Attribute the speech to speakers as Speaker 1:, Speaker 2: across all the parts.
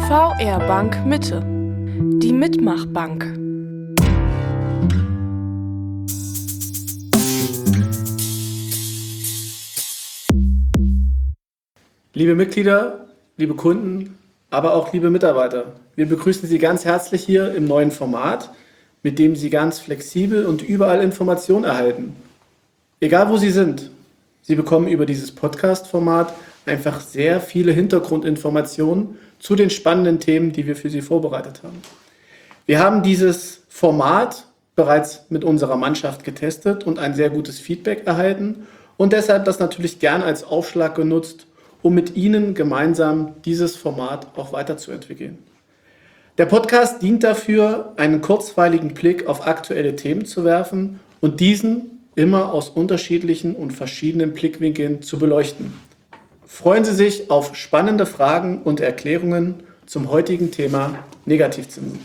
Speaker 1: VR Bank Mitte, die Mitmachbank.
Speaker 2: Liebe Mitglieder, liebe Kunden, aber auch liebe Mitarbeiter, wir begrüßen Sie ganz herzlich hier im neuen Format, mit dem Sie ganz flexibel und überall Informationen erhalten. Egal wo Sie sind, Sie bekommen über dieses Podcast-Format einfach sehr viele Hintergrundinformationen zu den spannenden Themen, die wir für Sie vorbereitet haben. Wir haben dieses Format bereits mit unserer Mannschaft getestet und ein sehr gutes Feedback erhalten und deshalb das natürlich gern als Aufschlag genutzt, um mit Ihnen gemeinsam dieses Format auch weiterzuentwickeln. Der Podcast dient dafür, einen kurzweiligen Blick auf aktuelle Themen zu werfen und diesen immer aus unterschiedlichen und verschiedenen Blickwinkeln zu beleuchten. Freuen Sie sich auf spannende Fragen und Erklärungen zum heutigen Thema Negativzinsen.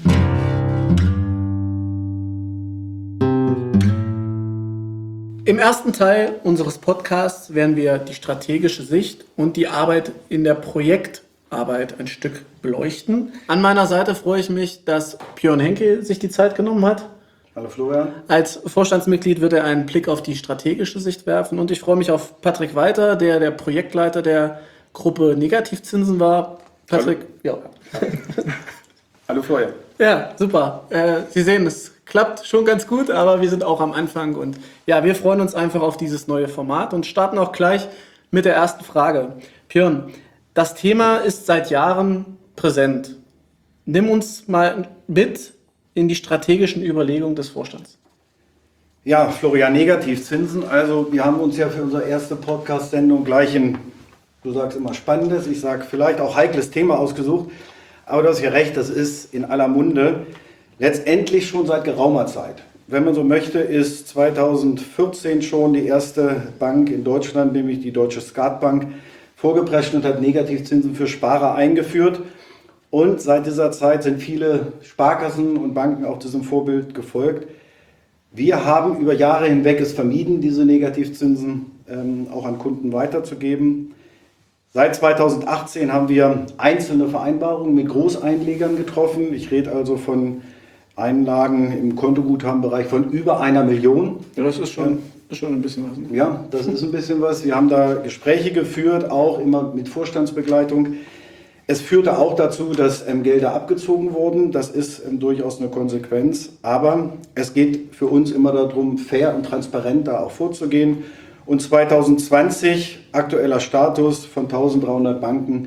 Speaker 2: Im ersten Teil unseres Podcasts werden wir die strategische Sicht und die Arbeit in der Projektarbeit ein Stück beleuchten. An meiner Seite freue ich mich, dass Björn Henke sich die Zeit genommen hat.
Speaker 3: Hallo Florian.
Speaker 2: Als Vorstandsmitglied wird er einen Blick auf die strategische Sicht werfen und ich freue mich auf Patrick Weiter, der Projektleiter der Gruppe Negativzinsen war. Patrick,
Speaker 3: hallo. Ja. Hallo Florian.
Speaker 2: Ja, super. Sie sehen, es klappt schon ganz gut, aber wir sind auch am Anfang und ja, wir freuen uns einfach auf dieses neue Format und starten auch gleich mit der ersten Frage. Björn, das Thema ist seit Jahren präsent. Nimm uns mal mit in die strategischen Überlegungen des Vorstands.
Speaker 3: Ja, Florian, Negativzinsen. Also wir haben uns ja für unsere erste Podcast-Sendung gleich ein, du sagst immer spannendes, ich sage vielleicht auch heikles Thema ausgesucht. Aber du hast ja recht, das ist in aller Munde. Letztendlich schon seit geraumer Zeit. Wenn man so möchte, ist 2014 schon die erste Bank in Deutschland, nämlich die Deutsche Skatbank, vorgeprescht und hat Negativzinsen für Sparer eingeführt. Und seit dieser Zeit sind viele Sparkassen und Banken auch diesem Vorbild gefolgt. Wir haben über Jahre hinweg es vermieden, diese Negativzinsen auch an Kunden weiterzugeben. Seit 2018 haben wir einzelne Vereinbarungen mit Großeinlegern getroffen. Ich rede also von Einlagen im Kontoguthabenbereich von über 1 Million.
Speaker 2: Ja, das ist schon ein bisschen was. Ne?
Speaker 3: Ja, das ist ein bisschen was. Wir haben da Gespräche geführt, auch immer mit Vorstandsbegleitung. Es führte auch dazu, dass Gelder abgezogen wurden. Das ist durchaus eine Konsequenz. Aber es geht für uns immer darum, fair und transparent da auch vorzugehen. Und 2020, aktueller Status von 1300 Banken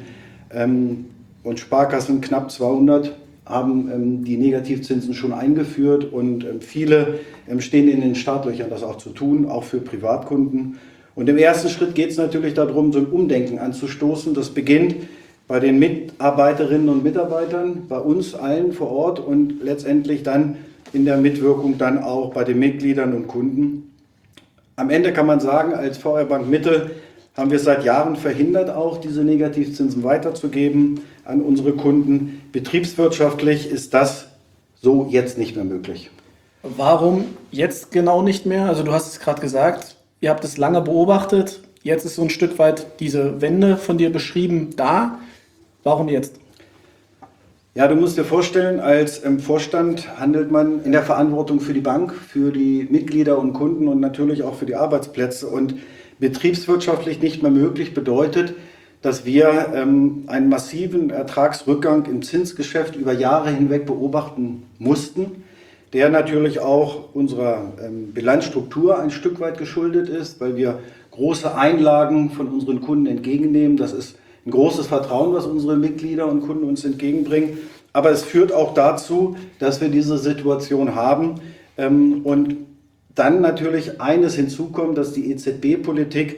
Speaker 3: und Sparkassen, knapp 200, haben die Negativzinsen schon eingeführt. Und viele stehen in den Startlöchern, das auch zu tun, auch für Privatkunden. Und im ersten Schritt geht es natürlich darum, so ein Umdenken anzustoßen. Das beginnt bei den Mitarbeiterinnen und Mitarbeitern, bei uns allen vor Ort und letztendlich dann in der Mitwirkung dann auch bei den Mitgliedern und Kunden. Am Ende kann man sagen, als VR Bank Mitte haben wir es seit Jahren verhindert, auch diese Negativzinsen weiterzugeben an unsere Kunden. Betriebswirtschaftlich ist das so jetzt nicht mehr möglich.
Speaker 2: Warum jetzt genau nicht mehr? Also du hast es gerade gesagt, ihr habt es lange beobachtet. Jetzt ist so ein Stück weit diese Wende von dir beschrieben da. Warum jetzt?
Speaker 3: Ja, du musst dir vorstellen, als Vorstand handelt man in der Verantwortung für die Bank, für die Mitglieder und Kunden und natürlich auch für die Arbeitsplätze. Und betriebswirtschaftlich nicht mehr möglich bedeutet, dass wir einen massiven Ertragsrückgang im Zinsgeschäft über Jahre hinweg beobachten mussten, der natürlich auch unserer Bilanzstruktur ein Stück weit geschuldet ist, weil wir große Einlagen von unseren Kunden entgegennehmen. Das ist ein großes Vertrauen, was unsere Mitglieder und Kunden uns entgegenbringen. Aber es führt auch dazu, dass wir diese Situation haben. Und dann natürlich eines hinzukommt, dass die EZB-Politik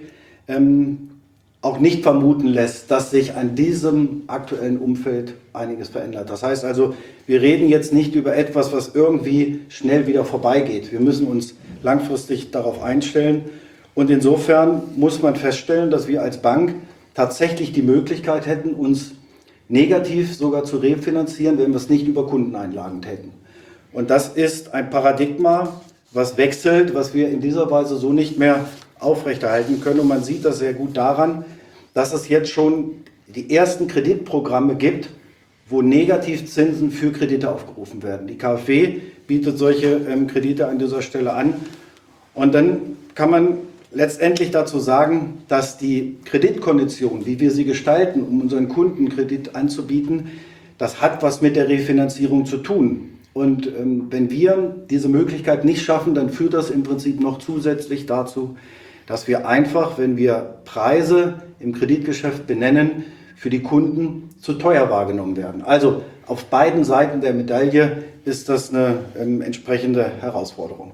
Speaker 3: auch nicht vermuten lässt, dass sich an diesem aktuellen Umfeld einiges verändert. Das heißt also, wir reden jetzt nicht über etwas, was irgendwie schnell wieder vorbeigeht. Wir müssen uns langfristig darauf einstellen. Und insofern muss man feststellen, dass wir als Bank tatsächlich die Möglichkeit hätten, uns negativ sogar zu refinanzieren, wenn wir es nicht über Kundeneinlagen täten. Und das ist ein Paradigma, was wechselt, was wir in dieser Weise so nicht mehr aufrechterhalten können. Und man sieht das sehr gut daran, dass es jetzt schon die ersten Kreditprogramme gibt, wo Negativzinsen für Kredite aufgerufen werden. Die KfW bietet solche Kredite an dieser Stelle an. Und dann kann man letztendlich dazu sagen, dass die Kreditkondition, wie wir sie gestalten, um unseren Kunden Kredit anzubieten, das hat was mit der Refinanzierung zu tun. Und wenn wir diese Möglichkeit nicht schaffen, dann führt das im Prinzip noch zusätzlich dazu, dass wir einfach, wenn wir Preise im Kreditgeschäft benennen, für die Kunden zu teuer wahrgenommen werden. Also auf beiden Seiten der Medaille ist das eine entsprechende Herausforderung.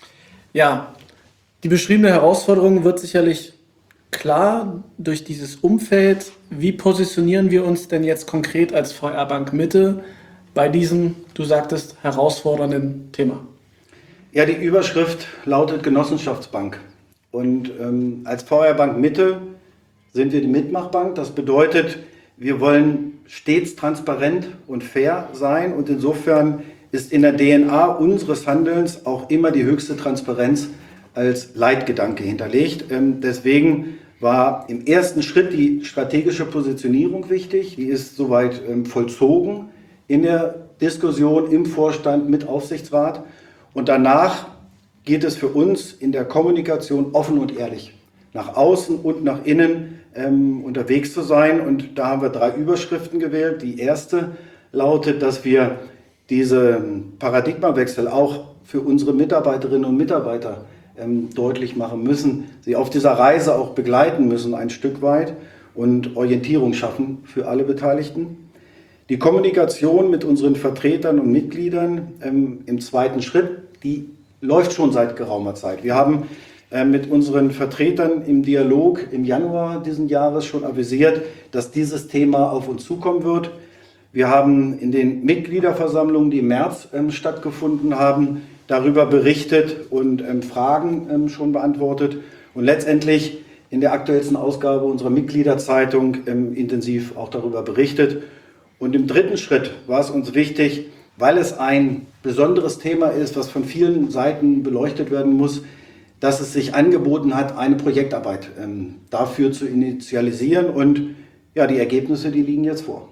Speaker 2: Ja, die beschriebene Herausforderung wird sicherlich klar durch dieses Umfeld. Wie positionieren wir uns denn jetzt konkret als VR Bank Mitte bei diesem, du sagtest, herausfordernden Thema?
Speaker 3: Ja, die Überschrift lautet Genossenschaftsbank. Und als VR Bank Mitte sind wir die Mitmachbank. Das bedeutet, wir wollen stets transparent und fair sein. Und insofern ist in der DNA unseres Handelns auch immer die höchste Transparenz als Leitgedanke hinterlegt. Deswegen war im ersten Schritt die strategische Positionierung wichtig. Die ist soweit vollzogen in der Diskussion im Vorstand mit Aufsichtsrat. Und danach geht es für uns in der Kommunikation offen und ehrlich nach außen und nach innen unterwegs zu sein. Und da haben wir 3 Überschriften gewählt. Die erste lautet, dass wir diesen Paradigmawechsel auch für unsere Mitarbeiterinnen und Mitarbeiter deutlich machen müssen, sie auf dieser Reise auch begleiten müssen ein Stück weit und Orientierung schaffen für alle Beteiligten. Die Kommunikation mit unseren Vertretern und Mitgliedern im zweiten Schritt, die läuft schon seit geraumer Zeit. Wir haben mit unseren Vertretern im Dialog im Januar diesen Jahres schon avisiert, dass dieses Thema auf uns zukommen wird. Wir haben in den Mitgliederversammlungen, die im März stattgefunden haben, darüber berichtet und Fragen schon beantwortet und letztendlich in der aktuellsten Ausgabe unserer Mitgliederzeitung intensiv auch darüber berichtet. Und im dritten Schritt war es uns wichtig, weil es ein besonderes Thema ist, was von vielen Seiten beleuchtet werden muss, dass es sich angeboten hat, eine Projektarbeit dafür zu initialisieren. Und ja, die Ergebnisse, die liegen jetzt vor.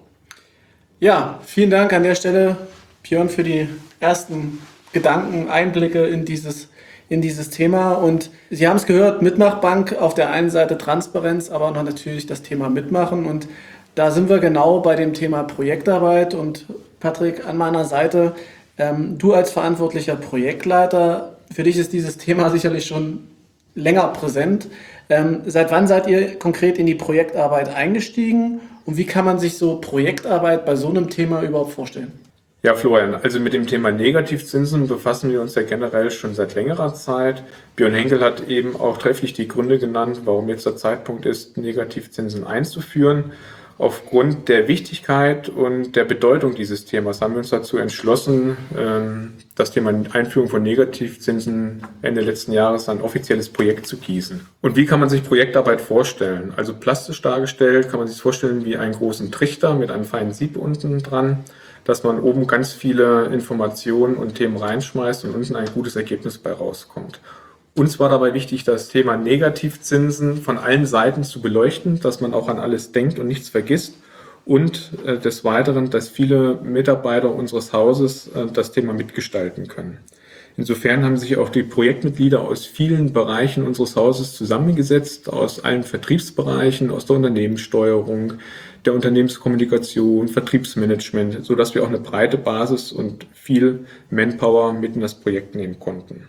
Speaker 2: Ja, vielen Dank an der Stelle, Björn, für die ersten Gedanken, Einblicke in dieses Thema. Und Sie haben es gehört, Mitmachbank, auf der einen Seite Transparenz, aber auch natürlich das Thema Mitmachen. Und da sind wir genau bei dem Thema Projektarbeit. Und Patrick, an meiner Seite, du als verantwortlicher Projektleiter, für dich ist dieses Thema sicherlich schon länger präsent. Seit wann seid ihr konkret in die Projektarbeit eingestiegen und wie kann man sich so Projektarbeit bei so einem Thema überhaupt vorstellen?
Speaker 4: Ja, Florian, also mit dem Thema Negativzinsen befassen wir uns ja generell schon seit längerer Zeit. Björn Henkel hat eben auch trefflich die Gründe genannt, warum jetzt der Zeitpunkt ist, Negativzinsen einzuführen. Aufgrund der Wichtigkeit und der Bedeutung dieses Themas haben wir uns dazu entschlossen, das Thema Einführung von Negativzinsen Ende letzten Jahres ein offizielles Projekt zu gießen. Und wie kann man sich Projektarbeit vorstellen? Also plastisch dargestellt kann man sich vorstellen wie einen großen Trichter mit einem feinen Sieb unten dran, dass man oben ganz viele Informationen und Themen reinschmeißt und unten ein gutes Ergebnis bei rauskommt. Uns war dabei wichtig, das Thema Negativzinsen von allen Seiten zu beleuchten, dass man auch an alles denkt und nichts vergisst und des Weiteren, dass viele Mitarbeiter unseres Hauses das Thema mitgestalten können. Insofern haben sich auch die Projektmitglieder aus vielen Bereichen unseres Hauses zusammengesetzt, aus allen Vertriebsbereichen, aus der Unternehmenssteuerung, der Unternehmenskommunikation, Vertriebsmanagement, sodass wir auch eine breite Basis und viel Manpower mit in das Projekt nehmen konnten.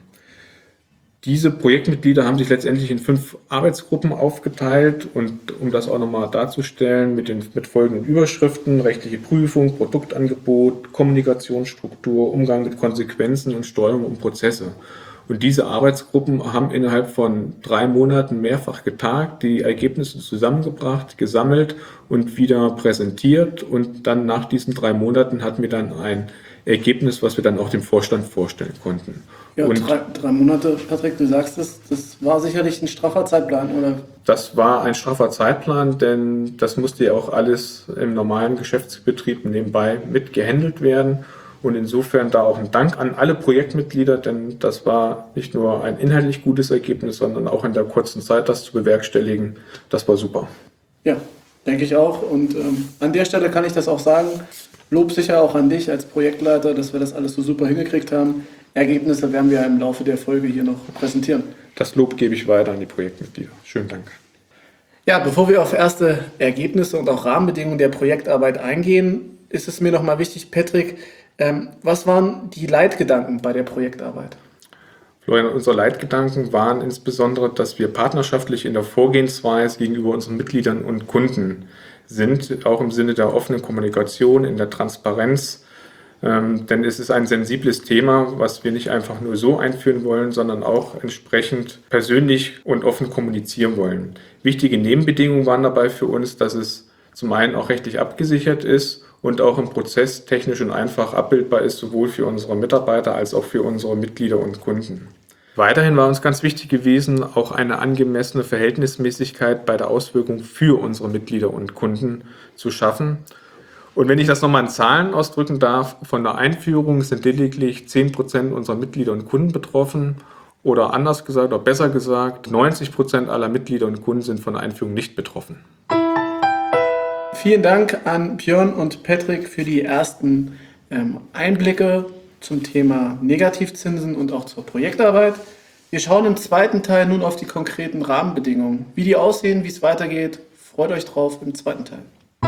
Speaker 4: Diese Projektmitglieder haben sich letztendlich in 5 Arbeitsgruppen aufgeteilt und um das auch nochmal darzustellen, mit folgenden Überschriften: rechtliche Prüfung, Produktangebot, Kommunikationsstruktur, Umgang mit Konsequenzen und Steuerung und Prozesse. Und diese Arbeitsgruppen haben innerhalb von 3 Monaten mehrfach getagt, die Ergebnisse zusammengebracht, gesammelt und wieder präsentiert. Und dann nach diesen 3 Monaten hatten wir dann ein Ergebnis, was wir dann auch dem Vorstand vorstellen konnten.
Speaker 2: Ja,
Speaker 4: und
Speaker 2: 3 Monate, Patrick, du sagst es, das war sicherlich ein straffer Zeitplan, oder?
Speaker 4: Das war ein straffer Zeitplan, denn das musste ja auch alles im normalen Geschäftsbetrieb nebenbei mit gehandelt werden. Und insofern da auch ein Dank an alle Projektmitglieder, denn das war nicht nur ein inhaltlich gutes Ergebnis, sondern auch in der kurzen Zeit das zu bewerkstelligen, das war super.
Speaker 2: Ja, denke ich auch. Und an der Stelle kann ich das auch sagen. Lob sicher auch an dich als Projektleiter, dass wir das alles so super hingekriegt haben. Ergebnisse werden wir im Laufe der Folge hier noch präsentieren.
Speaker 4: Das Lob gebe ich weiter an die Projektmitglieder. Schönen Dank.
Speaker 2: Ja, bevor wir auf erste Ergebnisse und auch Rahmenbedingungen der Projektarbeit eingehen, ist es mir nochmal wichtig, Patrick, was waren die Leitgedanken bei der Projektarbeit?
Speaker 4: Florian, unsere Leitgedanken waren insbesondere, dass wir partnerschaftlich in der Vorgehensweise gegenüber unseren Mitgliedern und Kunden sind, auch im Sinne der offenen Kommunikation, in der Transparenz. Denn es ist ein sensibles Thema, was wir nicht einfach nur so einführen wollen, sondern auch entsprechend persönlich und offen kommunizieren wollen. Wichtige Nebenbedingungen waren dabei für uns, dass es zum einen auch rechtlich abgesichert ist und auch im Prozess technisch und einfach abbildbar ist, sowohl für unsere Mitarbeiter als auch für unsere Mitglieder und Kunden. Weiterhin war uns ganz wichtig gewesen, auch eine angemessene Verhältnismäßigkeit bei der Auswirkung für unsere Mitglieder und Kunden zu schaffen. Und wenn ich das nochmal in Zahlen ausdrücken darf, von der Einführung sind lediglich 10% unserer Mitglieder und Kunden betroffen oder anders gesagt oder besser gesagt, 90% aller Mitglieder und Kunden sind von der Einführung nicht betroffen.
Speaker 2: Vielen Dank an Björn und Patrick für die ersten Einblicke zum Thema Negativzinsen und auch zur Projektarbeit. Wir schauen im zweiten Teil nun auf die konkreten Rahmenbedingungen. Wie die aussehen, wie es weitergeht, freut euch drauf im zweiten Teil.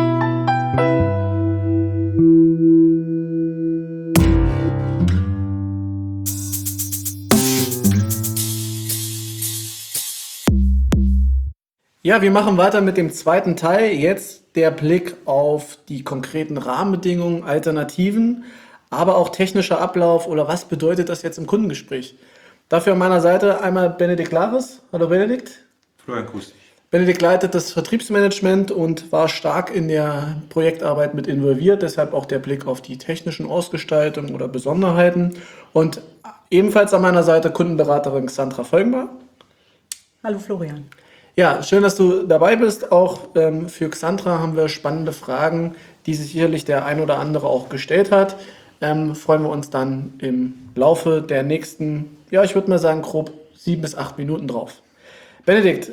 Speaker 2: Ja, wir machen weiter mit dem zweiten Teil. Jetzt der Blick auf die konkreten Rahmenbedingungen, Alternativen, aber auch technischer Ablauf oder was bedeutet das jetzt im Kundengespräch. Dafür an meiner Seite einmal Benedikt Lares. Hallo Benedikt.
Speaker 5: Florian, grüß dich.
Speaker 2: Benedikt leitet das Vertriebsmanagement und war stark in der Projektarbeit mit involviert, deshalb auch der Blick auf die technischen Ausgestaltungen oder Besonderheiten. Und ebenfalls an meiner Seite Kundenberaterin Xandra Folgenbar.
Speaker 6: Hallo Florian.
Speaker 2: Ja, schön, dass du dabei bist. Auch für Xandra haben wir spannende Fragen, die sich sicherlich der ein oder andere auch gestellt hat. Freuen wir uns dann im Laufe der nächsten, ja, ich würde mal sagen, grob 7 bis 8 Minuten drauf. Benedikt,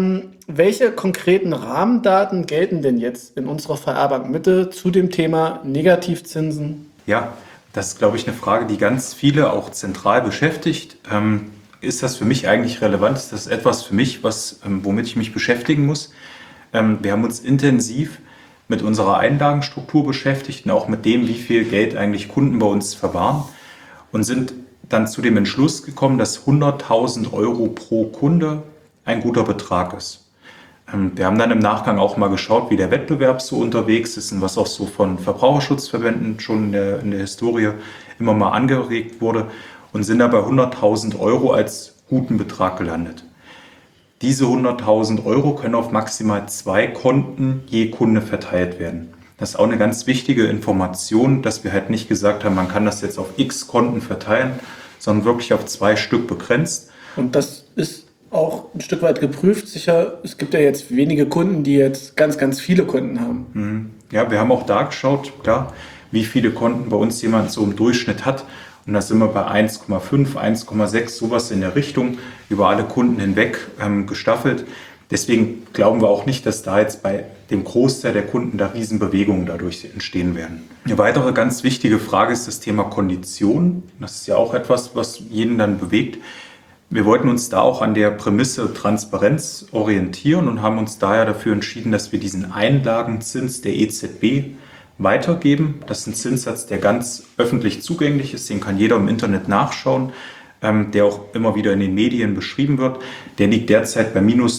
Speaker 2: welche konkreten Rahmendaten gelten denn jetzt in unserer VR-Bank Mitte zu dem Thema Negativzinsen?
Speaker 5: Ja, das ist, glaube ich, eine Frage, die ganz viele auch zentral beschäftigt. Ist das für mich eigentlich relevant? Ist das etwas für mich, womit ich mich beschäftigen muss? Wir haben uns intensiv mit unserer Einlagenstruktur beschäftigt und auch mit dem, wie viel Geld eigentlich Kunden bei uns verwahren und sind dann zu dem Entschluss gekommen, dass 100.000 € pro Kunde ein guter Betrag ist. Wir haben dann im Nachgang auch mal geschaut, wie der Wettbewerb so unterwegs ist und was auch so von Verbraucherschutzverbänden schon in der Historie immer mal angeregt wurde und sind da bei 100.000 € als guten Betrag gelandet. Diese 100.000 € können auf maximal 2 Konten je Kunde verteilt werden. Das ist auch eine ganz wichtige Information, dass wir halt nicht gesagt haben, man kann das jetzt auf x Konten verteilen, sondern wirklich auf 2 Stück begrenzt.
Speaker 2: Und das ist auch ein Stück weit geprüft. Sicher, es gibt ja jetzt wenige Kunden, die jetzt ganz, ganz viele Konten haben.
Speaker 5: Ja, wir haben auch da geschaut, klar, wie viele Konten bei uns jemand so im Durchschnitt hat. Und da sind wir bei 1,5, 1,6, sowas in der Richtung, über alle Kunden hinweg gestaffelt. Deswegen glauben wir auch nicht, dass da jetzt bei dem Großteil der Kunden da Riesenbewegungen dadurch entstehen werden. Eine weitere ganz wichtige Frage ist das Thema Kondition. Das ist ja auch etwas, was jeden dann bewegt. Wir wollten uns da auch an der Prämisse Transparenz orientieren und haben uns daher dafür entschieden, dass wir diesen Einlagenzins der EZB weitergeben. Das ist ein Zinssatz, der ganz öffentlich zugänglich ist, den kann jeder im Internet nachschauen, der auch immer wieder in den Medien beschrieben wird. Der liegt derzeit bei minus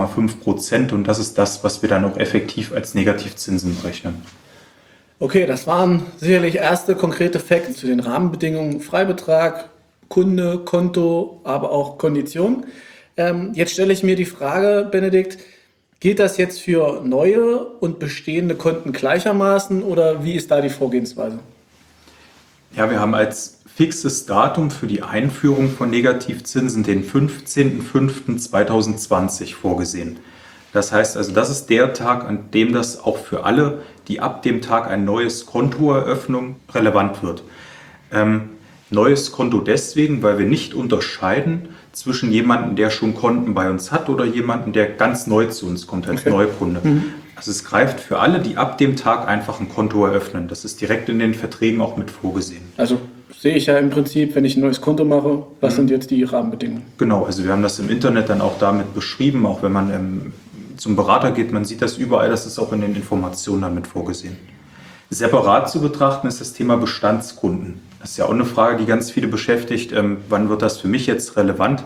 Speaker 5: 0,5% und das ist das, was wir dann auch effektiv als Negativzinsen berechnen.
Speaker 2: Okay, das waren sicherlich erste konkrete Facts zu den Rahmenbedingungen, Freibetrag, Kunde, Konto, aber auch Kondition. Jetzt stelle ich mir die Frage, Benedikt, gilt das jetzt für neue und bestehende Konten gleichermaßen oder wie ist da die Vorgehensweise?
Speaker 5: Ja, wir haben als fixes Datum für die Einführung von Negativzinsen den 15.05.2020 vorgesehen. Das heißt also, das ist der Tag, an dem das auch für alle, die ab dem Tag ein neues Konto eröffnen, relevant wird. Neues Konto deswegen, weil wir nicht unterscheiden zwischen jemandem, der schon Konten bei uns hat oder jemandem, der ganz neu zu uns kommt als Neukunde. Also es greift für alle, die ab dem Tag einfach ein Konto eröffnen. Das ist direkt in den Verträgen auch mit vorgesehen.
Speaker 2: Also sehe ich ja im Prinzip, wenn ich ein neues Konto mache, was sind jetzt die Rahmenbedingungen?
Speaker 5: Genau, also wir haben das im Internet dann auch damit beschrieben, auch wenn man zum Berater geht, man sieht das überall, das ist auch in den Informationen damit vorgesehen. Separat zu betrachten ist das Thema Bestandskunden. Das ist ja auch eine Frage, die ganz viele beschäftigt. Wann wird das für mich jetzt relevant?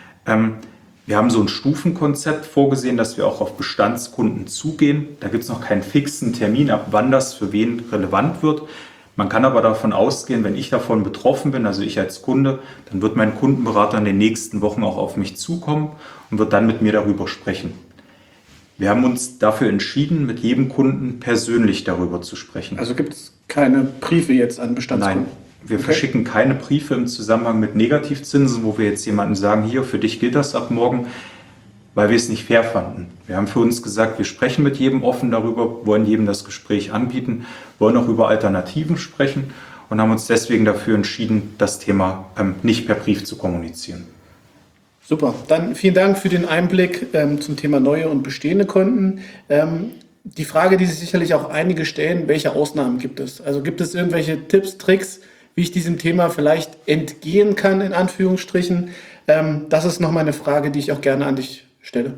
Speaker 5: Wir haben so ein Stufenkonzept vorgesehen, dass wir auch auf Bestandskunden zugehen. Da gibt es noch keinen fixen Termin, ab wann das für wen relevant wird. Man kann aber davon ausgehen, wenn ich davon betroffen bin, also ich als Kunde, dann wird mein Kundenberater in den nächsten Wochen auch auf mich zukommen und wird dann mit mir darüber sprechen. Wir haben uns dafür entschieden, mit jedem Kunden persönlich darüber zu sprechen.
Speaker 2: Also gibt es keine Briefe jetzt an Bestandskunden?
Speaker 5: Nein, wir verschicken keine Briefe im Zusammenhang mit Negativzinsen, wo wir jetzt jemandem sagen, hier, für dich gilt das ab morgen, weil wir es nicht fair fanden. Wir haben für uns gesagt, wir sprechen mit jedem offen darüber, wollen jedem das Gespräch anbieten, wollen auch über Alternativen sprechen und haben uns deswegen dafür entschieden, das Thema nicht per Brief zu kommunizieren.
Speaker 2: Super, dann vielen Dank für den Einblick zum Thema neue und bestehende Konten. Die Frage, die sich sicherlich auch einige stellen, welche Ausnahmen gibt es? Also gibt es irgendwelche Tipps, Tricks, wie ich diesem Thema vielleicht entgehen kann, in Anführungsstrichen? Das ist nochmal eine Frage, die ich auch gerne an dich stelle.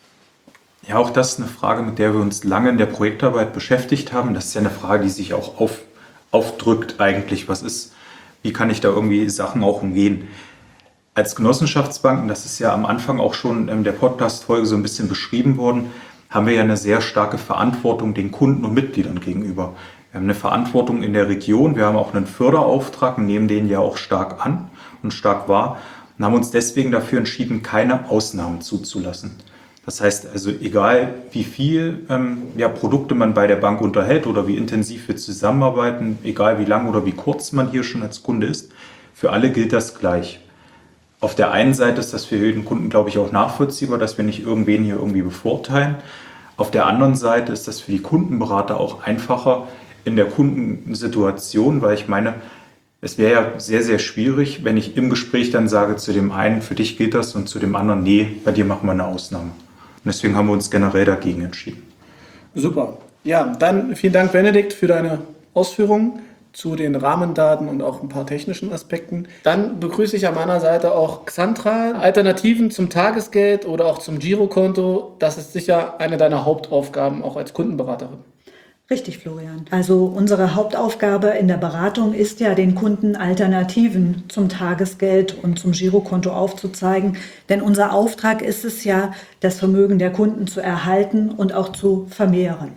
Speaker 5: Ja, auch das ist eine Frage, mit der wir uns lange in der Projektarbeit beschäftigt haben. Das ist ja eine Frage, die sich auch aufdrückt eigentlich. Wie kann ich da irgendwie Sachen auch umgehen? Als Genossenschaftsbanken, das ist ja am Anfang auch schon in der Podcast-Folge so ein bisschen beschrieben worden, haben wir ja eine sehr starke Verantwortung den Kunden und Mitgliedern gegenüber. Wir haben eine Verantwortung in der Region, wir haben auch einen Förderauftrag und nehmen den ja auch stark an und stark wahr und haben uns deswegen dafür entschieden, keine Ausnahmen zuzulassen. Das heißt also, egal wie viel Produkte man bei der Bank unterhält oder wie intensiv wir zusammenarbeiten, egal wie lang oder wie kurz man hier schon als Kunde ist, für alle gilt das gleich. Auf der einen Seite ist das für jeden Kunden, glaube ich, auch nachvollziehbar, dass wir nicht irgendwen hier irgendwie bevorteilen. Auf der anderen Seite ist das für die Kundenberater auch einfacher in der Kundensituation, weil ich meine, es wäre ja sehr, sehr schwierig, wenn ich im Gespräch dann sage zu dem einen, für dich gilt das und zu dem anderen, nee, bei dir machen wir eine Ausnahme. Und deswegen haben wir uns generell dagegen entschieden.
Speaker 2: Super. Ja, dann vielen Dank, Benedikt, für deine Ausführungen zu den Rahmendaten und auch ein paar technischen Aspekten. Dann begrüße ich an meiner Seite auch Xandra. Alternativen zum Tagesgeld oder auch zum Girokonto, das ist sicher eine deiner Hauptaufgaben auch als Kundenberaterin.
Speaker 6: Richtig, Florian. Also unsere Hauptaufgabe in der Beratung ist ja, den Kunden Alternativen zum Tagesgeld und zum Girokonto aufzuzeigen. Denn unser Auftrag ist es ja, das Vermögen der Kunden zu erhalten und auch zu vermehren.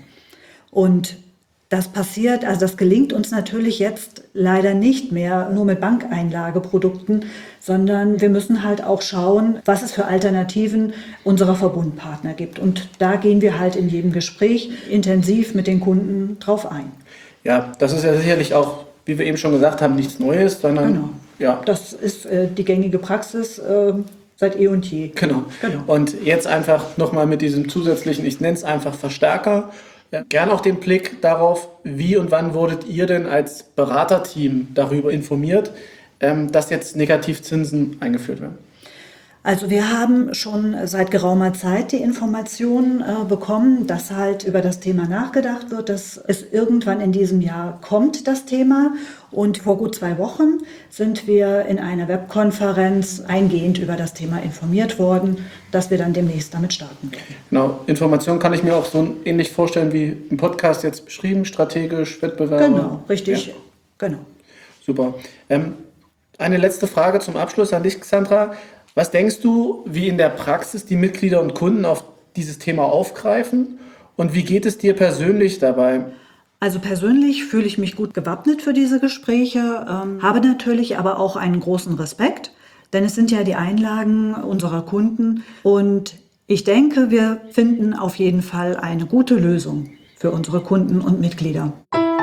Speaker 6: Und das gelingt uns natürlich jetzt leider nicht mehr nur mit Bankeinlageprodukten, sondern wir müssen halt auch schauen, was es für Alternativen unserer Verbundpartner gibt. Und da gehen wir halt in jedem Gespräch intensiv mit den Kunden drauf ein.
Speaker 2: Ja, das ist ja sicherlich auch, wie wir eben schon gesagt haben, nichts Neues, sondern
Speaker 6: Genau.
Speaker 2: Ja.
Speaker 6: Das ist die gängige Praxis seit eh und je.
Speaker 2: Genau. Und jetzt einfach nochmal mit diesem zusätzlichen, ich nenne es einfach Verstärker. Ja, gern auch den Blick darauf, wie und wann wurdet ihr denn als Beraterteam darüber informiert, dass jetzt Negativzinsen eingeführt werden?
Speaker 6: Also wir haben schon seit geraumer Zeit die Information bekommen, dass halt über das Thema nachgedacht wird, dass es irgendwann in diesem Jahr kommt, das Thema. Und vor gut 2 Wochen sind wir in einer Webkonferenz eingehend über das Thema informiert worden, dass wir dann demnächst damit starten werden.
Speaker 2: Genau, Informationen kann ich mir auch so ähnlich vorstellen wie im Podcast jetzt beschrieben, strategisch, Wettbewerber.
Speaker 6: Genau, richtig,
Speaker 2: Ja.
Speaker 6: genau.
Speaker 2: Super. Eine letzte Frage zum Abschluss an dich, Xandra. Was denkst du, wie in der Praxis die Mitglieder und Kunden auf dieses Thema aufgreifen? Und wie geht es dir persönlich dabei?
Speaker 6: Also persönlich fühle ich mich gut gewappnet für diese Gespräche, habe natürlich aber auch einen großen Respekt, denn es sind ja die Einlagen unserer Kunden und ich denke, wir finden auf jeden Fall eine gute Lösung für unsere Kunden und Mitglieder.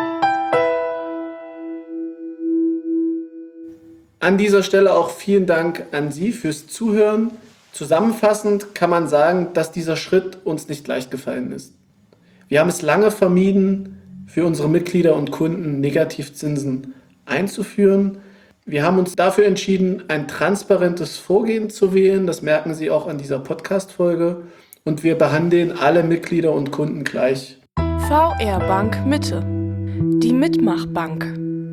Speaker 2: An dieser Stelle auch vielen Dank an Sie fürs Zuhören. Zusammenfassend kann man sagen, dass dieser Schritt uns nicht leicht gefallen ist. Wir haben es lange vermieden, für unsere Mitglieder und Kunden Negativzinsen einzuführen. Wir haben uns dafür entschieden, ein transparentes Vorgehen zu wählen. Das merken Sie auch an dieser Podcast-Folge. und wir behandeln alle Mitglieder und Kunden gleich.
Speaker 1: VR Bank Mitte. Die Mitmachbank.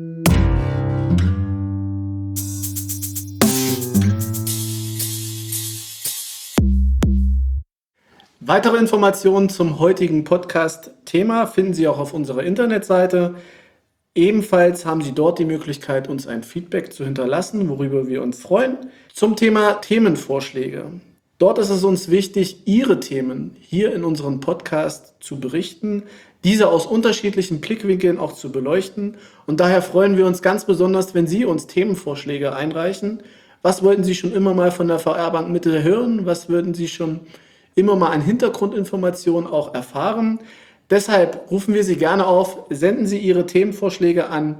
Speaker 2: Weitere Informationen zum heutigen Podcast-Thema finden Sie auch auf unserer Internetseite. Ebenfalls haben Sie dort die Möglichkeit, uns ein Feedback zu hinterlassen, worüber wir uns freuen. Zum Thema Themenvorschläge. Dort ist es uns wichtig, Ihre Themen hier in unserem Podcast zu berichten, diese aus unterschiedlichen Blickwinkeln auch zu beleuchten. Und daher freuen wir uns ganz besonders, wenn Sie uns Themenvorschläge einreichen. Was wollten Sie schon immer mal von der VR Bank Mitte hören? Was würden Sie schon immer mal an Hintergrundinformationen auch erfahren? Deshalb rufen wir Sie gerne auf, senden Sie Ihre Themenvorschläge an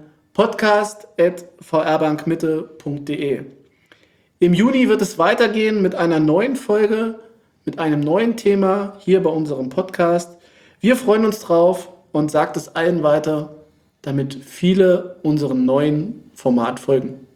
Speaker 2: podcast@vrbankmitte.de. Im Juni wird es weitergehen mit einer neuen Folge, mit einem neuen Thema hier bei unserem Podcast. Wir freuen uns drauf und sagt es allen weiter, damit viele unserem neuen Format folgen.